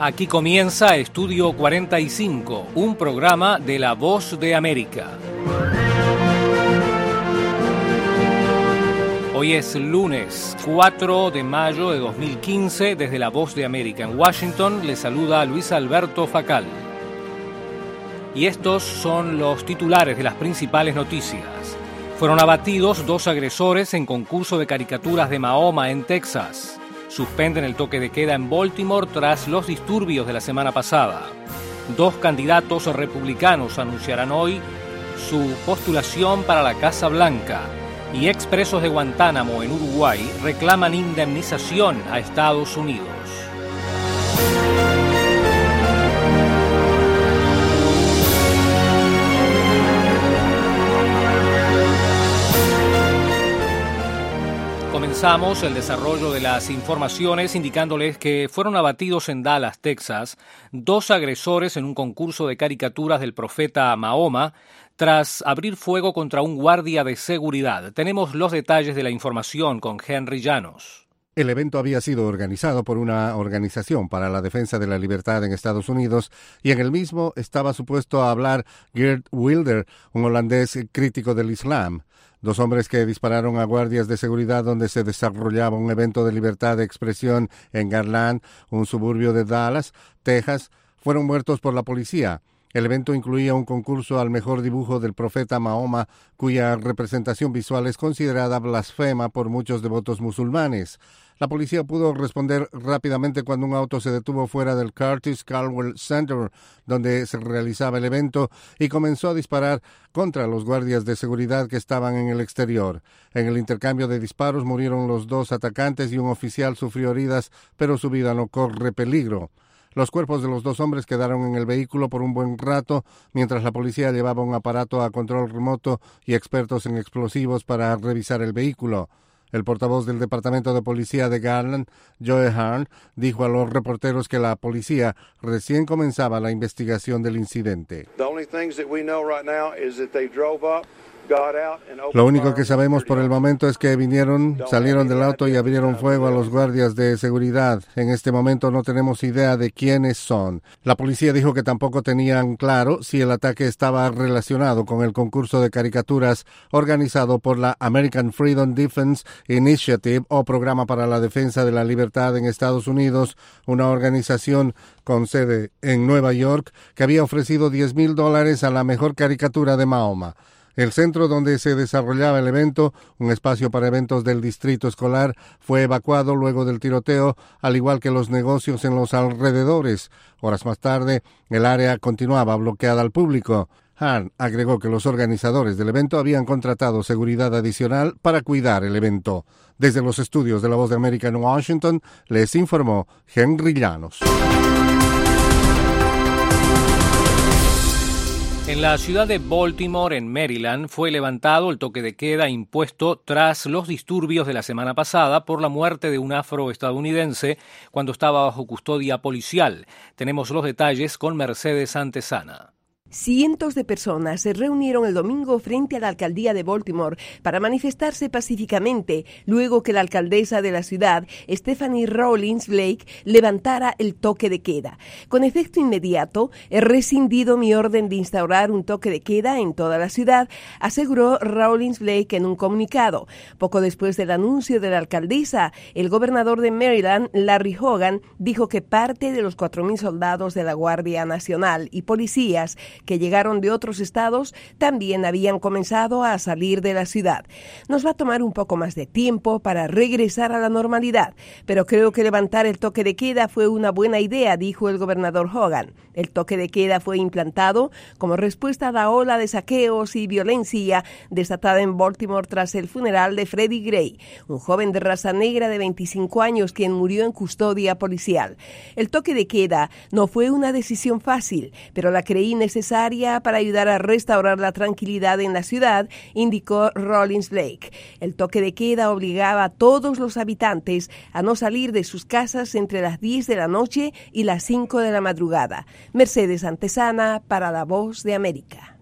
Aquí comienza Estudio 45, un programa de La Voz de América. Hoy es lunes 4 de mayo de 2015, desde La Voz de América en Washington, le saluda Luis Alberto Facal. Y estos son los titulares de las principales noticias. Fueron abatidos 2 agresores en concurso de caricaturas de Mahoma en Texas. Suspenden el toque de queda en Baltimore tras los disturbios de la semana pasada. 2 candidatos republicanos anunciarán hoy su postulación para la Casa Blanca. Y expresos de Guantánamo en Uruguay reclaman indemnización a Estados Unidos. Comenzamos el desarrollo de las informaciones indicándoles que fueron abatidos en Dallas, Texas, 2 agresores en un concurso de caricaturas del profeta Mahoma tras abrir fuego contra un guardia de seguridad. Tenemos los detalles de la información con Henry Llanos. El evento había sido organizado por una organización para la defensa de la libertad en Estados Unidos y en el mismo estaba supuesto a hablar Geert Wilder, un holandés crítico del Islam. 2 hombres que dispararon a guardias de seguridad donde se desarrollaba un evento de libertad de expresión en Garland, un suburbio de Dallas, Texas, fueron muertos por la policía. El evento incluía un concurso al mejor dibujo del profeta Mahoma, cuya representación visual es considerada blasfema por muchos devotos musulmanes. La policía pudo responder rápidamente cuando un auto se detuvo fuera del Curtis Caldwell Center, donde se realizaba el evento, y comenzó a disparar contra los guardias de seguridad que estaban en el exterior. En el intercambio de disparos murieron los 2 atacantes y un oficial sufrió heridas, pero su vida no corre peligro. Los cuerpos de los 2 hombres quedaron en el vehículo por un buen rato, mientras la policía llevaba un aparato a control remoto y expertos en explosivos para revisar el vehículo. El portavoz del Departamento de Policía de Garland, Joe Hearn, dijo a los reporteros que la policía recién comenzaba la investigación del incidente. Lo único que sabemos por el momento es que salieron del auto y abrieron fuego a los guardias de seguridad. En este momento no tenemos idea de quiénes son. La policía dijo que tampoco tenían claro si el ataque estaba relacionado con el concurso de caricaturas organizado por la American Freedom Defense Initiative o Programa para la Defensa de la Libertad en Estados Unidos, una organización con sede en Nueva York que había ofrecido $10,000 a la mejor caricatura de Mahoma. El centro donde se desarrollaba el evento, un espacio para eventos del distrito escolar, fue evacuado luego del tiroteo, al igual que los negocios en los alrededores. Horas más tarde, el área continuaba bloqueada al público. Hahn agregó que los organizadores del evento habían contratado seguridad adicional para cuidar el evento. Desde los estudios de La Voz de América en Washington, les informó Henry Llanos. En la ciudad de Baltimore, en Maryland, fue levantado el toque de queda impuesto tras los disturbios de la semana pasada por la muerte de un afroestadounidense cuando estaba bajo custodia policial. Tenemos los detalles con Mercedes Antesana. Cientos de personas se reunieron el domingo frente a la alcaldía de Baltimore para manifestarse pacíficamente luego que la alcaldesa de la ciudad, Stephanie Rawlings Blake, levantara el toque de queda. Con efecto inmediato, he rescindido mi orden de instaurar un toque de queda en toda la ciudad, aseguró Rawlings Blake en un comunicado. Poco después del anuncio de la alcaldesa, el gobernador de Maryland, Larry Hogan, dijo que parte de los 4,000 soldados de la Guardia Nacional y policías que llegaron de otros estados también habían comenzado a salir de la ciudad. Nos va a tomar un poco más de tiempo para regresar a la normalidad, pero creo que levantar el toque de queda fue una buena idea, dijo el gobernador Hogan. El toque de queda fue implantado como respuesta a la ola de saqueos y violencia desatada en Baltimore tras el funeral de Freddie Gray, un joven de raza negra de 25 años quien murió en custodia policial. El toque de queda no fue una decisión fácil, pero la creí necesaria para ayudar a restaurar la tranquilidad en la ciudad, indicó Rawlings Blake. El toque de queda obligaba a todos los habitantes a no salir de sus casas entre las 10 de la noche y las 5 de la madrugada. Mercedes Antesana para La Voz de América.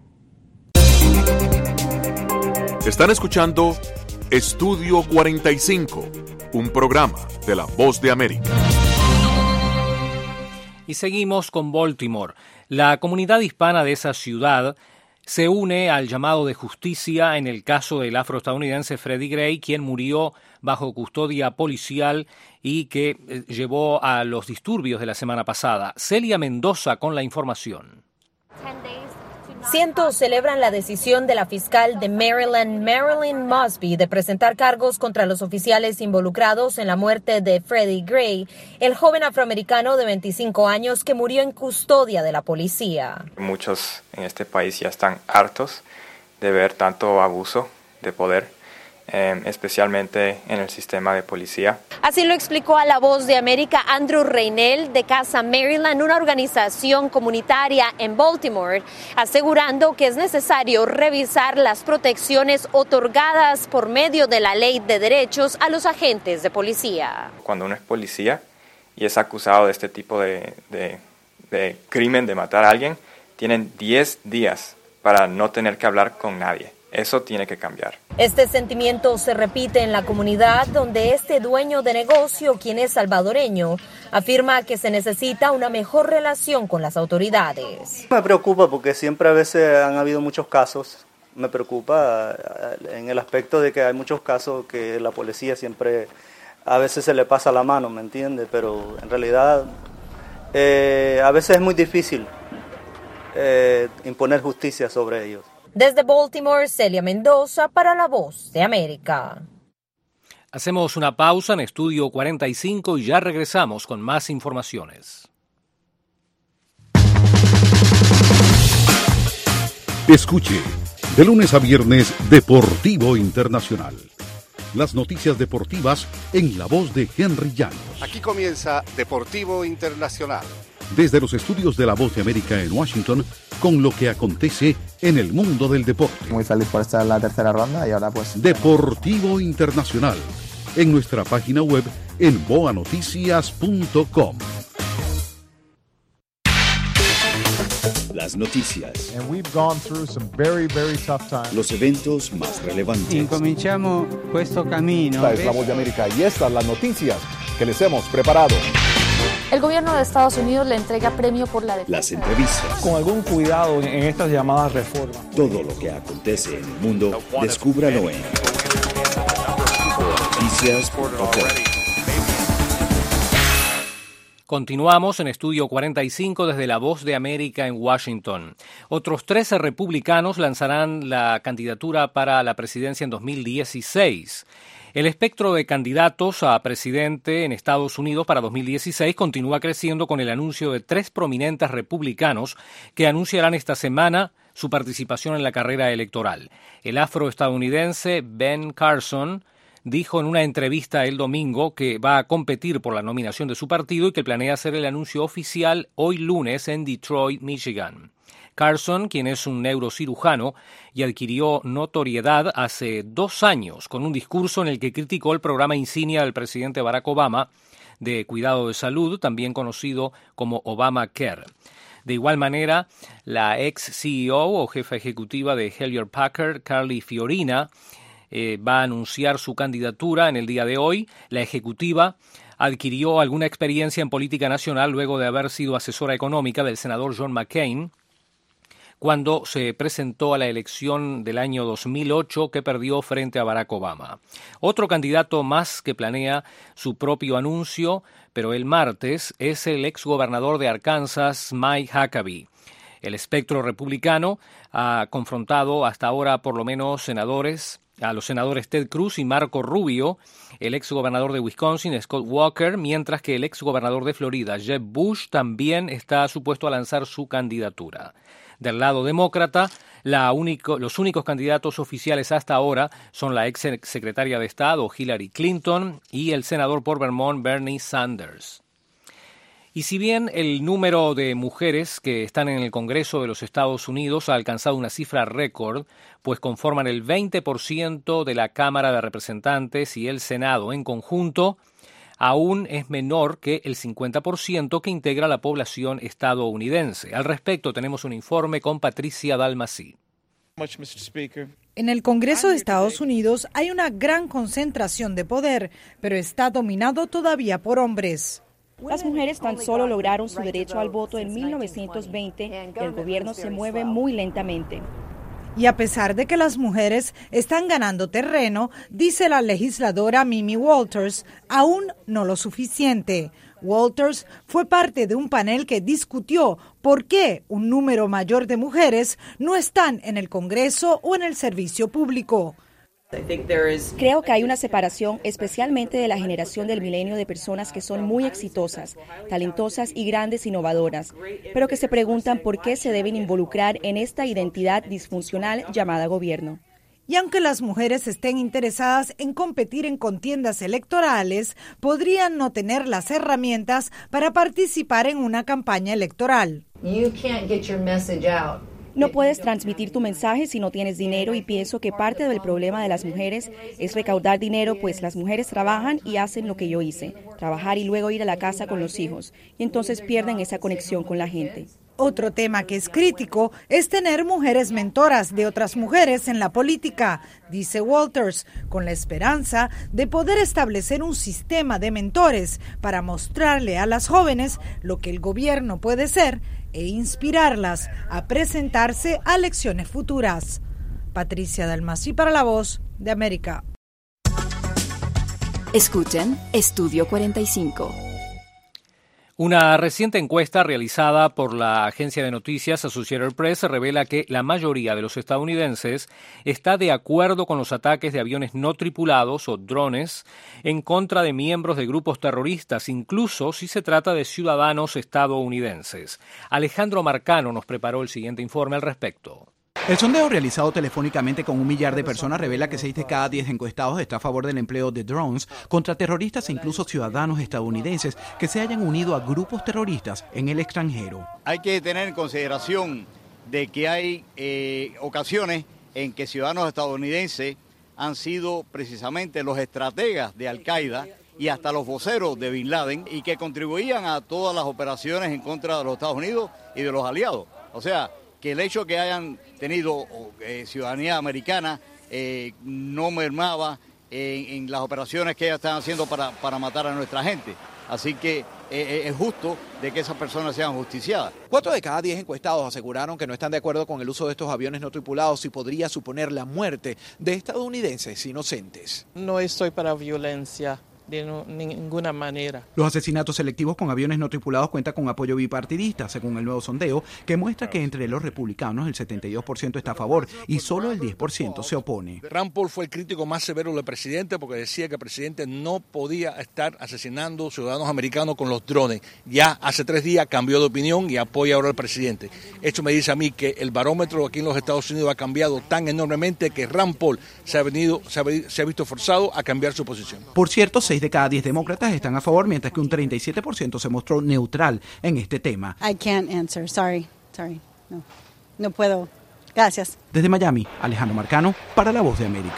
Están escuchando Estudio 45, un programa de La Voz de América. Y seguimos con Baltimore. La comunidad hispana de esa ciudad se une al llamado de justicia en el caso del afroestadounidense Freddie Gray, quien murió bajo custodia policial y que llevó a los disturbios de la semana pasada. Celia Mendoza con la información. Cientos celebran la decisión de la fiscal de Maryland, Marilyn Mosby, de presentar cargos contra los oficiales involucrados en la muerte de Freddie Gray, el joven afroamericano de 25 años que murió en custodia de la policía. Muchos en este país ya están hartos de ver tanto abuso de poder, especialmente en el sistema de policía. Así lo explicó a La Voz de América Andrew Reynell de Casa Maryland, una organización comunitaria en Baltimore, asegurando que es necesario revisar las protecciones otorgadas por medio de la Ley de Derechos a los agentes de policía. Cuando uno es policía y es acusado de este tipo de crimen, de matar a alguien, tienen 10 días para no tener que hablar con nadie. Eso tiene que cambiar. Este sentimiento se repite en la comunidad donde este dueño de negocio, quien es salvadoreño, afirma que se necesita una mejor relación con las autoridades. Me preocupa porque siempre a veces han habido muchos casos. Me preocupa en el aspecto de que hay muchos casos que la policía siempre a veces se le pasa la mano, ¿me entiende? Pero en realidad a veces es muy difícil imponer justicia sobre ellos. Desde Baltimore, Celia Mendoza para La Voz de América. Hacemos una pausa en Estudio 45 y ya regresamos con más informaciones. Escuche, de lunes a viernes, Deportivo Internacional. Las noticias deportivas en la voz de Henry Llanos. Aquí comienza Deportivo Internacional. Desde los estudios de La Voz de América en Washington, con lo que acontece en el mundo del deporte. Muy feliz por estar en la tercera ronda y ahora pues... Deportivo Internacional, en nuestra página web en boanoticias.com. Las noticias. And we've gone through some very, very tough times. Los eventos más relevantes. Incominciamo questo camino. Esta es La Voz de América y estas las noticias que les hemos preparado. El gobierno de Estados Unidos le entrega premio por la defensa. Las entrevistas. Con algún cuidado en estas llamadas reformas. Todo lo que acontece en el mundo, descúbralo en boanoticias.com. Continuamos en Estudio 45 desde La Voz de América en Washington. Otros 13 republicanos lanzarán la candidatura para la presidencia en 2016. El espectro de candidatos a presidente en Estados Unidos para 2016 continúa creciendo con el anuncio de 3 prominentes republicanos que anunciarán esta semana su participación en la carrera electoral. El afroestadounidense Ben Carson dijo en una entrevista el domingo que va a competir por la nominación de su partido y que planea hacer el anuncio oficial hoy lunes en Detroit, Michigan. Carson, quien es un neurocirujano y adquirió notoriedad hace 2 años con un discurso en el que criticó el programa insignia del presidente Barack Obama de cuidado de salud, también conocido como Obamacare. De igual manera, la ex CEO o jefa ejecutiva de Hewlett Packard, Carly Fiorina, va a anunciar su candidatura en el día de hoy. La ejecutiva adquirió alguna experiencia en política nacional luego de haber sido asesora económica del senador John McCain cuando se presentó a la elección del año 2008 que perdió frente a Barack Obama. Otro candidato más que planea su propio anuncio, pero el martes, es el exgobernador de Arkansas, Mike Huckabee. El espectro republicano ha confrontado hasta ahora por lo menos a los senadores Ted Cruz y Marco Rubio, el exgobernador de Wisconsin, Scott Walker, mientras que el exgobernador de Florida, Jeb Bush, también está supuesto a lanzar su candidatura. Del lado demócrata, los únicos candidatos oficiales hasta ahora son la ex secretaria de Estado, Hillary Clinton, y el senador por Vermont, Bernie Sanders. Y si bien el número de mujeres que están en el Congreso de los Estados Unidos ha alcanzado una cifra récord, pues conforman el 20% de la Cámara de Representantes y el Senado en conjunto, aún es menor que el 50% que integra la población estadounidense. Al respecto tenemos un informe con Patricia Dalmací. En el Congreso de Estados Unidos hay una gran concentración de poder, pero está dominado todavía por hombres. Las mujeres tan solo lograron su derecho al voto en 1920 y el gobierno se mueve muy lentamente. Y a pesar de que las mujeres están ganando terreno, dice la legisladora Mimi Walters, aún no lo suficiente. Walters fue parte de un panel que discutió por qué un número mayor de mujeres no están en el Congreso o en el servicio público. Creo que hay una separación, especialmente de la generación del milenio, de personas que son muy exitosas, talentosas y grandes innovadoras, pero que se preguntan por qué se deben involucrar en esta identidad disfuncional llamada gobierno. Y aunque las mujeres estén interesadas en competir en contiendas electorales, podrían no tener las herramientas para participar en una campaña electoral. No puedes transmitir tu mensaje si no tienes dinero, y pienso que parte del problema de las mujeres es recaudar dinero, pues las mujeres trabajan y hacen lo que yo hice, trabajar y luego ir a la casa con los hijos, y entonces pierden esa conexión con la gente. Otro tema que es crítico es tener mujeres mentoras de otras mujeres en la política, dice Walters, con la esperanza de poder establecer un sistema de mentores para mostrarle a las jóvenes lo que el gobierno puede ser e inspirarlas a presentarse a elecciones futuras. Patricia Dalmasí para La Voz de América. Escuchen Estudio 45. Una reciente encuesta realizada por la agencia de noticias Associated Press revela que la mayoría de los estadounidenses está de acuerdo con los ataques de aviones no tripulados o drones en contra de miembros de grupos terroristas, incluso si se trata de ciudadanos estadounidenses. Alejandro Marcano nos preparó el siguiente informe al respecto. El sondeo realizado telefónicamente con 1 millar de personas revela que 6 de cada 10 encuestados está a favor del empleo de drones contra terroristas e incluso ciudadanos estadounidenses que se hayan unido a grupos terroristas en el extranjero. Hay que tener en consideración de que hay ocasiones en que ciudadanos estadounidenses han sido precisamente los estrategas de Al-Qaeda y hasta los voceros de Bin Laden, y que contribuían a todas las operaciones en contra de los Estados Unidos y de los aliados. O sea, que el hecho de que hayan tenido ciudadanía americana no mermaba en las operaciones que ellos están haciendo para matar a nuestra gente. Así que es justo de que esas personas sean justiciadas. 4 de cada 10 encuestados aseguraron que no están de acuerdo con el uso de estos aviones no tripulados y podría suponer la muerte de estadounidenses inocentes. No estoy para violencia de ninguna manera. Los asesinatos selectivos con aviones no tripulados cuentan con apoyo bipartidista, según el nuevo sondeo, que muestra que entre los republicanos el 72% está a favor y solo el 10% se opone. Rand Paul fue el crítico más severo del presidente porque decía que el presidente no podía estar asesinando ciudadanos americanos con los drones. Ya hace 3 días cambió de opinión y apoya ahora al presidente. Esto me dice a mí que el barómetro aquí en los Estados Unidos ha cambiado tan enormemente que Rand Paul se ha visto forzado a cambiar su posición. Por cierto, 6 de cada 10 demócratas están a favor, mientras que un 37% se mostró neutral en este tema. I can't answer. Sorry. No puedo. Gracias. Desde Miami, Alejandro Marcano para La Voz de América.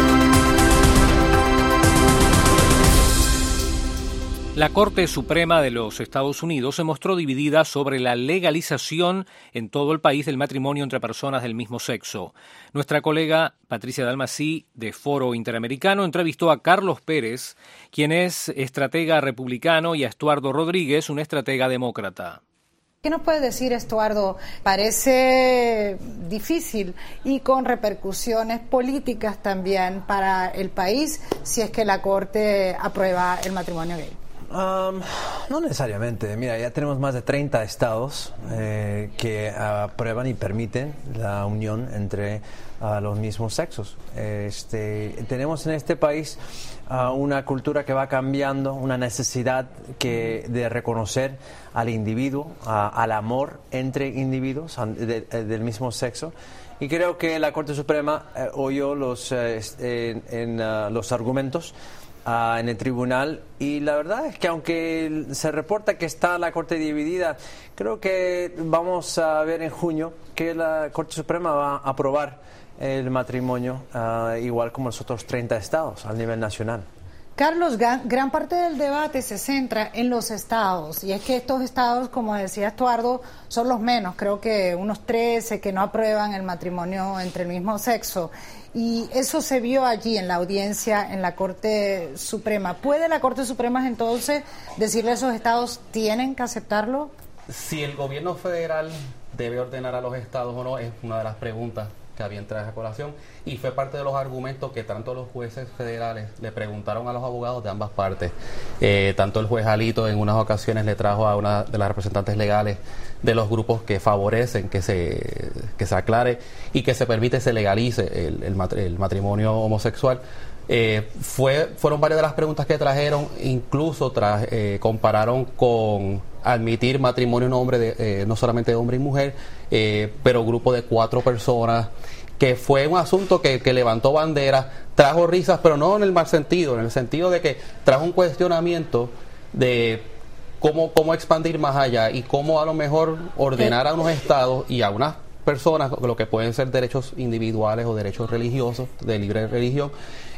La Corte Suprema de los Estados Unidos se mostró dividida sobre la legalización en todo el país del matrimonio entre personas del mismo sexo. Nuestra colega Patricia Dalmasí, de Foro Interamericano, entrevistó a Carlos Pérez, quien es estratega republicano, y a Estuardo Rodríguez, un estratega demócrata. ¿Qué nos puede decir, Estuardo? Parece difícil y con repercusiones políticas también para el país si es que la Corte aprueba el matrimonio gay. No necesariamente. Mira, ya tenemos más de 30 estados que aprueban y permiten la unión entre los mismos sexos. Tenemos en este país una cultura que va cambiando, una necesidad de reconocer al individuo, al amor entre individuos del mismo sexo. Y creo que la Corte Suprema oyó los argumentos en el tribunal, y la verdad es que aunque se reporta que está la Corte dividida, creo que vamos a ver en junio que la Corte Suprema va a aprobar el matrimonio igual como los otros 30 estados a nivel nacional. Carlos, gran parte del debate se centra en los estados, y es que estos estados, como decía Estuardo, son los menos, creo que unos 13 que no aprueban el matrimonio entre el mismo sexo, y eso se vio allí en la audiencia en la Corte Suprema. ¿Puede la Corte Suprema entonces decirle a esos estados, tienen que aceptarlo? Si el gobierno federal debe ordenar a los estados o no, es una de las preguntas que había entrado a colación, y fue parte de los argumentos que tanto los jueces federales le preguntaron a los abogados de ambas partes. Tanto el juez Alito en unas ocasiones le trajo a una de las representantes legales de los grupos que favorecen que se aclare y que se permite, se legalice el matrimonio homosexual. Fueron varias de las preguntas que trajeron, incluso compararon con admitir matrimonio no solamente de hombre y mujer, pero grupo de 4 personas, que fue un asunto que levantó banderas, trajo risas, pero no en el mal sentido, en el sentido de que trajo un cuestionamiento de cómo expandir más allá y cómo a lo mejor ordenar a unos estados y a unas personas lo que pueden ser derechos individuales o derechos religiosos, de libre religión,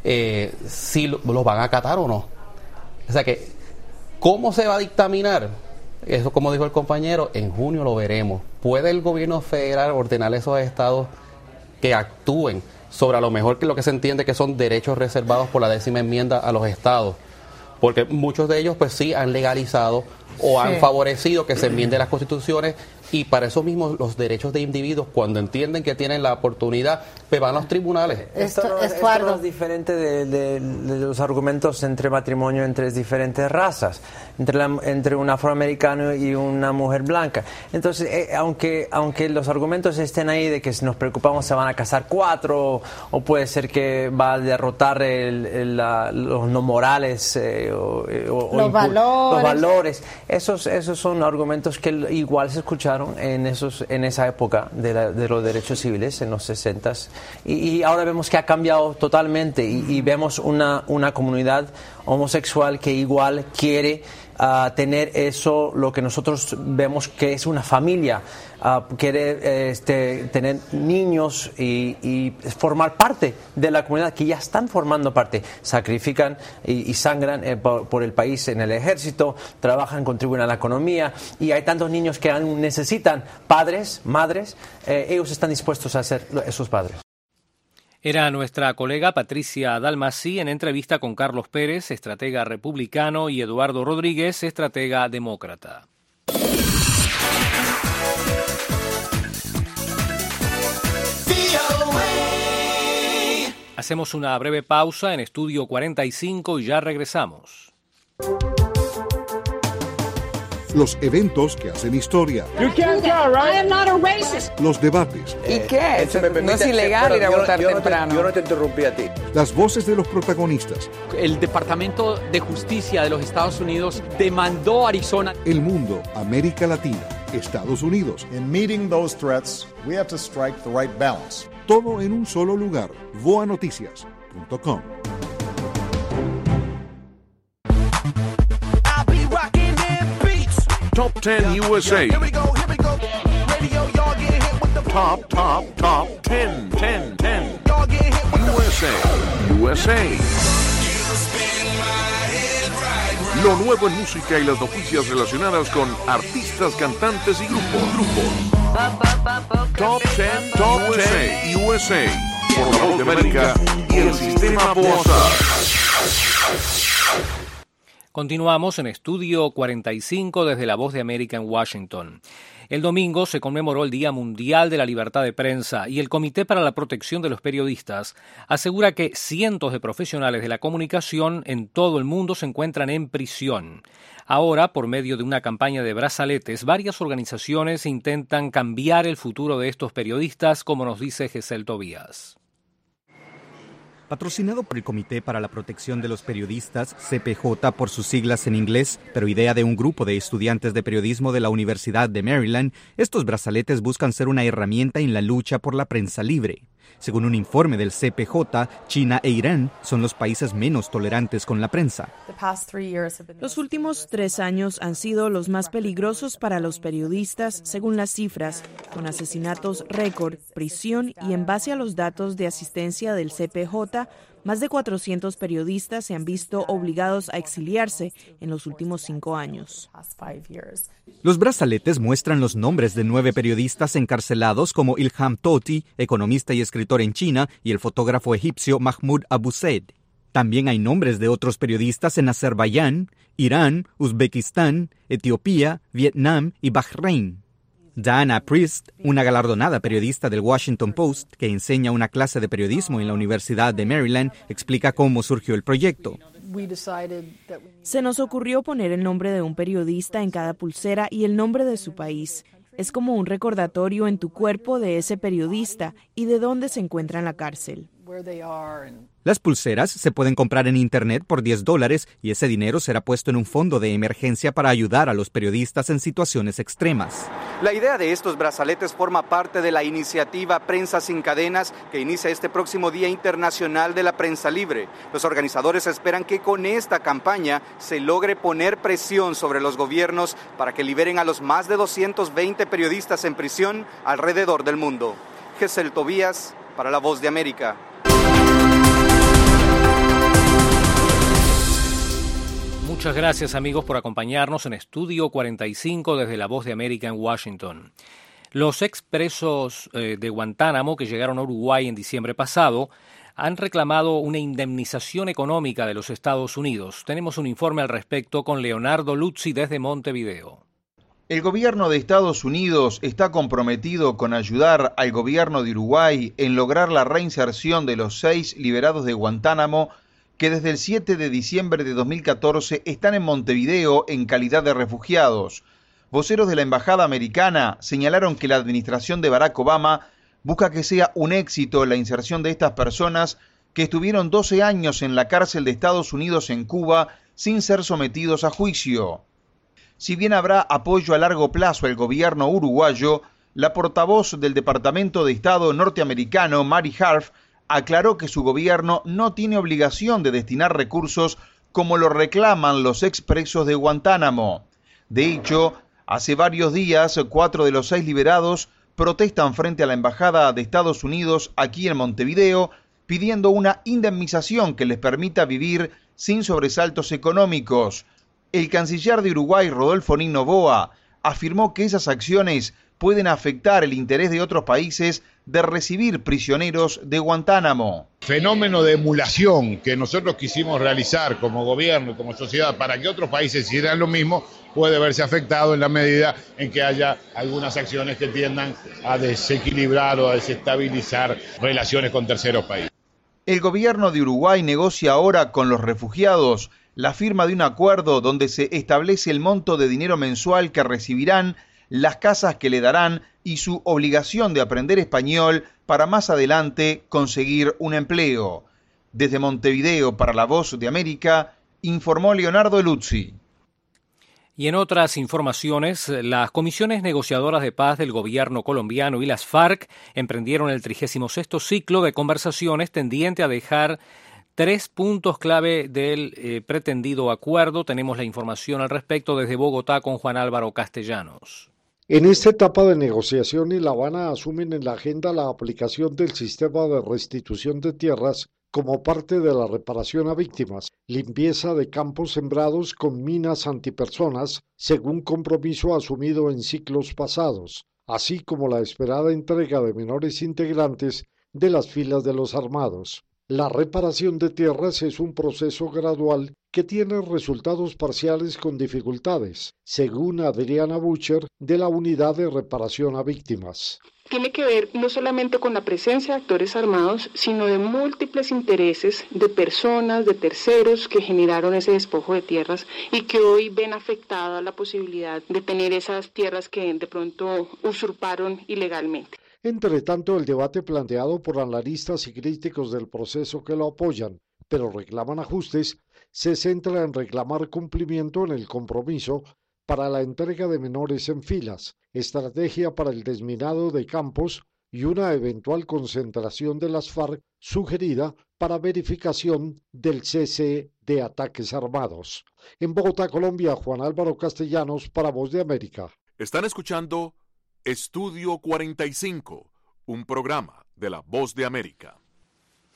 si los van a acatar o no. O sea que, ¿cómo se va a dictaminar? Eso, como dijo el compañero, en junio lo veremos. ¿Puede el gobierno federal ordenar a esos estados que actúen sobre a lo mejor que lo que se entiende que son derechos reservados por la 10ª enmienda a los estados? Porque muchos de ellos pues sí han legalizado o han favorecido que se enmienden las constituciones, y para eso mismo los derechos de individuos, cuando entienden que tienen la oportunidad, pues van a los tribunales. Esto no es diferente de los argumentos entre matrimonio entre diferentes razas, entre un afroamericano y una mujer blanca. Entonces, aunque los argumentos estén ahí de que si nos preocupamos se van a casar 4, o puede ser que va a derrotar los no morales los valores, esos son argumentos que igual se escucharon en esa época de los derechos civiles en los 60s, y ahora vemos que ha cambiado totalmente, y vemos una comunidad homosexual que igual quiere tener eso, lo que nosotros vemos que es una familia, quiere tener niños y formar parte de la comunidad, que ya están formando parte, sacrifican y sangran por el país en el ejército, trabajan, contribuyen a la economía, y hay tantos niños que necesitan padres, madres, ellos están dispuestos a ser esos padres. Era nuestra colega Patricia Dalmasí en entrevista con Carlos Pérez, estratega republicano, y Eduardo Rodríguez, estratega demócrata. Hacemos una breve pausa en Estudio 45 y ya regresamos. Los eventos que hacen historia. Los debates. ¿Y qué? No es ilegal ir a votar temprano. Yo no te interrumpí a ti. Las voces de los protagonistas. El Departamento de Justicia de los Estados Unidos demandó a Arizona. El mundo, América Latina, Estados Unidos. In meeting those threats, we have to strike the right balance. Todo en un solo lugar. voanoticias.com. Top 10 USA. Here we go. Radio, y'all get hit with the top 10. Y'all get hit with USA. Lo nuevo en música y las noticias relacionadas con artistas, cantantes y grupos. Top 10 USA. Por la Voz de América y el Sistema Bosa. Continuamos en Estudio 45 desde la Voz de América en Washington. El domingo se conmemoró el Día Mundial de la Libertad de Prensa, y el Comité para la Protección de los Periodistas asegura que cientos de profesionales de la comunicación en todo el mundo se encuentran en prisión. Ahora, por medio de una campaña de brazaletes, varias organizaciones intentan cambiar el futuro de estos periodistas, como nos dice Gesell Tobías. Patrocinado por el Comité para la Protección de los Periodistas, CPJ por sus siglas en inglés, pero idea de un grupo de estudiantes de periodismo de la Universidad de Maryland, estos brazaletes buscan ser una herramienta en la lucha por la prensa libre. Según un informe del CPJ, China e Irán son los países menos tolerantes con la prensa. Los últimos 3 años han sido los más peligrosos para los periodistas, según las cifras, con asesinatos récord, prisión y, en base a los datos de asistencia del CPJ, Más de 400 periodistas se han visto obligados a exiliarse en los últimos 5 años. Los brazaletes muestran los nombres de 9 periodistas encarcelados como Ilham Tohti, economista y escritor en China, y el fotógrafo egipcio Mahmoud Abu Said. También hay nombres de otros periodistas en Azerbaiyán, Irán, Uzbekistán, Etiopía, Vietnam y Bahrein. Diana Priest, una galardonada periodista del Washington Post que enseña una clase de periodismo en la Universidad de Maryland, explica cómo surgió el proyecto. Se nos ocurrió poner el nombre de un periodista en cada pulsera y el nombre de su país. Es como un recordatorio en tu cuerpo de ese periodista y de dónde se encuentra en la cárcel. Las pulseras se pueden comprar en Internet por $10 y ese dinero será puesto en un fondo de emergencia para ayudar a los periodistas en situaciones extremas. La idea de estos brazaletes forma parte de la iniciativa Prensa Sin Cadenas que inicia este próximo Día Internacional de la Prensa Libre. Los organizadores esperan que con esta campaña se logre poner presión sobre los gobiernos para que liberen a los más de 220 periodistas en prisión alrededor del mundo. Gesell Tobías, para La Voz de América. Muchas gracias, amigos, por acompañarnos en Estudio 45 desde La Voz de América en Washington. Los expresos de Guantánamo que llegaron a Uruguay en diciembre pasado han reclamado una indemnización económica de los Estados Unidos. Tenemos un informe al respecto con Leonardo Luzzi desde Montevideo. El gobierno de Estados Unidos está comprometido con ayudar al gobierno de Uruguay en lograr la reinserción de los 6 liberados de Guantánamo que desde el 7 de diciembre de 2014 están en Montevideo en calidad de refugiados. Voceros de la Embajada Americana señalaron que la administración de Barack Obama busca que sea un éxito la inserción de estas personas que estuvieron 12 años en la cárcel de Estados Unidos en Cuba sin ser sometidos a juicio. Si bien habrá apoyo a largo plazo al gobierno uruguayo, la portavoz del Departamento de Estado norteamericano, Mary Harf, aclaró que su gobierno no tiene obligación de destinar recursos como lo reclaman los expresos de Guantánamo. De hecho, hace varios días, 4 de los 6 liberados protestan frente a la Embajada de Estados Unidos aquí en Montevideo, pidiendo una indemnización que les permita vivir sin sobresaltos económicos. El canciller de Uruguay, Rodolfo Nino Boa, afirmó que esas acciones pueden afectar el interés de otros países de recibir prisioneros de Guantánamo. Fenómeno de emulación que nosotros quisimos realizar como gobierno y como sociedad para que otros países hicieran lo mismo puede verse afectado en la medida en que haya algunas acciones que tiendan a desequilibrar o a desestabilizar relaciones con terceros países. El gobierno de Uruguay negocia ahora con los refugiados la firma de un acuerdo donde se establece el monto de dinero mensual que recibirán, las casas que le darán y su obligación de aprender español para más adelante conseguir un empleo. Desde Montevideo para La Voz de América, informó Leonardo Luzzi. Y en otras informaciones, las comisiones negociadoras de paz del gobierno colombiano y las FARC emprendieron el 36º ciclo de conversaciones tendiente a dejar 3 puntos clave del pretendido acuerdo. Tenemos la información al respecto desde Bogotá con Juan Álvaro Castellanos. En esta etapa de negociaciones, La Habana asumen en la agenda la aplicación del sistema de restitución de tierras como parte de la reparación a víctimas, limpieza de campos sembrados con minas antipersonas, según compromiso asumido en ciclos pasados, así como la esperada entrega de menores integrantes de las filas de los armados. La reparación de tierras es un proceso gradual que tiene resultados parciales con dificultades, según Adriana Butcher, de la Unidad de Reparación a Víctimas. Tiene que ver no solamente con la presencia de actores armados, sino de múltiples intereses de personas, de terceros que generaron ese despojo de tierras y que hoy ven afectada la posibilidad de tener esas tierras que de pronto usurparon ilegalmente. Entre tanto, el debate planteado por analistas y críticos del proceso que lo apoyan, pero reclaman ajustes, se centra en reclamar cumplimiento en el compromiso para la entrega de menores en filas, estrategia para el desminado de campos y una eventual concentración de las FARC sugerida para verificación del cese de ataques armados. En Bogotá, Colombia, Juan Álvaro Castellanos para Voz de América. Están escuchando Estudio 45, un programa de La Voz de América.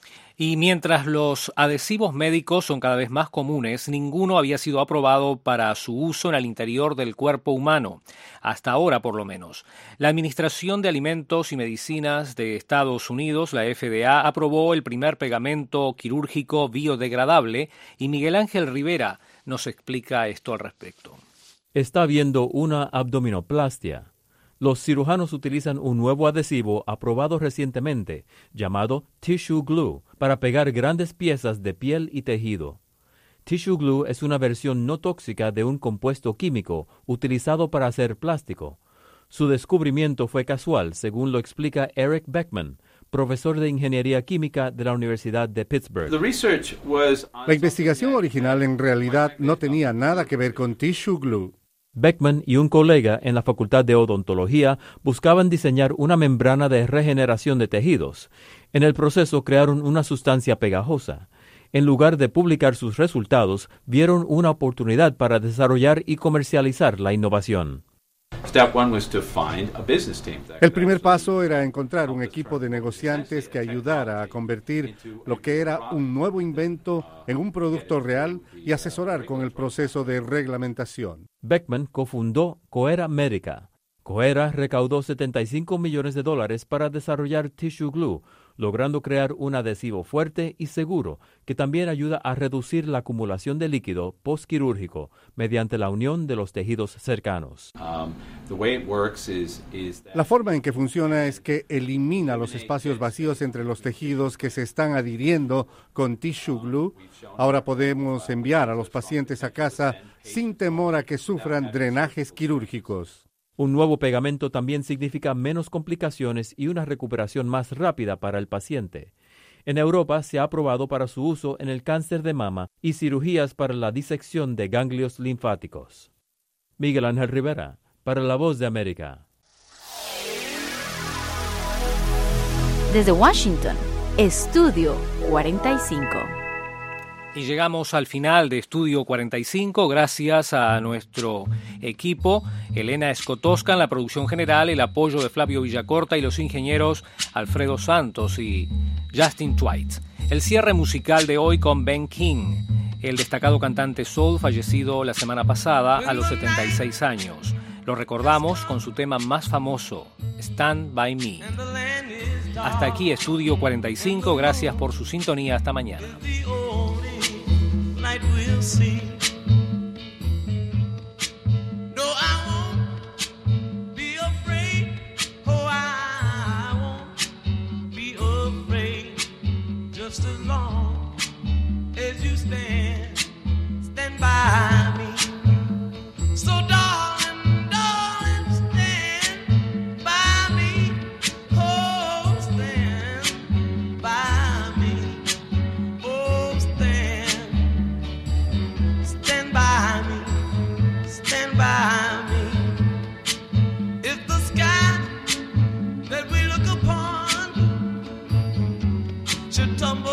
Y mientras los adhesivos médicos son cada vez más comunes, ninguno había sido aprobado para su uso en el interior del cuerpo humano, hasta ahora por lo menos. La Administración de Alimentos y Medicinas de Estados Unidos, la FDA, aprobó el primer pegamento quirúrgico biodegradable y Miguel Ángel Rivera nos explica esto al respecto. Está habiendo una abdominoplastia. Los cirujanos utilizan un nuevo adhesivo aprobado recientemente, llamado Tissue Glue, para pegar grandes piezas de piel y tejido. Tissue Glue es una versión no tóxica de un compuesto químico utilizado para hacer plástico. Su descubrimiento fue casual, según lo explica Eric Beckman, profesor de Ingeniería Química de la Universidad de Pittsburgh. La investigación original en realidad no tenía nada que ver con Tissue Glue. Beckman y un colega en la Facultad de Odontología buscaban diseñar una membrana de regeneración de tejidos. En el proceso crearon una sustancia pegajosa. En lugar de publicar sus resultados, vieron una oportunidad para desarrollar y comercializar la innovación. El primer paso era encontrar un equipo de negociantes que ayudara a convertir lo que era un nuevo invento en un producto real y asesorar con el proceso de reglamentación. Beckman cofundó Cohera Medica. Cohera recaudó $75 millones para desarrollar Tissue Glue, logrando crear un adhesivo fuerte y seguro que también ayuda a reducir la acumulación de líquido postquirúrgico mediante la unión de los tejidos cercanos. La forma en que funciona es que elimina los espacios vacíos entre los tejidos que se están adhiriendo con Tissue Glue. Ahora podemos enviar a los pacientes a casa sin temor a que sufran drenajes quirúrgicos. Un nuevo pegamento también significa menos complicaciones y una recuperación más rápida para el paciente. En Europa se ha aprobado para su uso en el cáncer de mama y cirugías para la disección de ganglios linfáticos. Miguel Ángel Rivera, para La Voz de América. Desde Washington, Estudio 45. Y llegamos al final de Estudio 45, gracias a nuestro equipo, Elena Escotosca en la producción general, el apoyo de Flavio Villacorta y los ingenieros Alfredo Santos y Justin Twight. El cierre musical de hoy con Ben King, el destacado cantante soul fallecido la semana pasada a los 76 años. Lo recordamos con su tema más famoso, Stand By Me. Hasta aquí Estudio 45, gracias por su sintonía, hasta mañana. Night we'll see. No, I won't be afraid. Oh, I won't be afraid. Just as long as you stand by me. So darling, darling, stand by me. Oh, stand by me. Oh, stand by me. If the sky that we look upon should tumble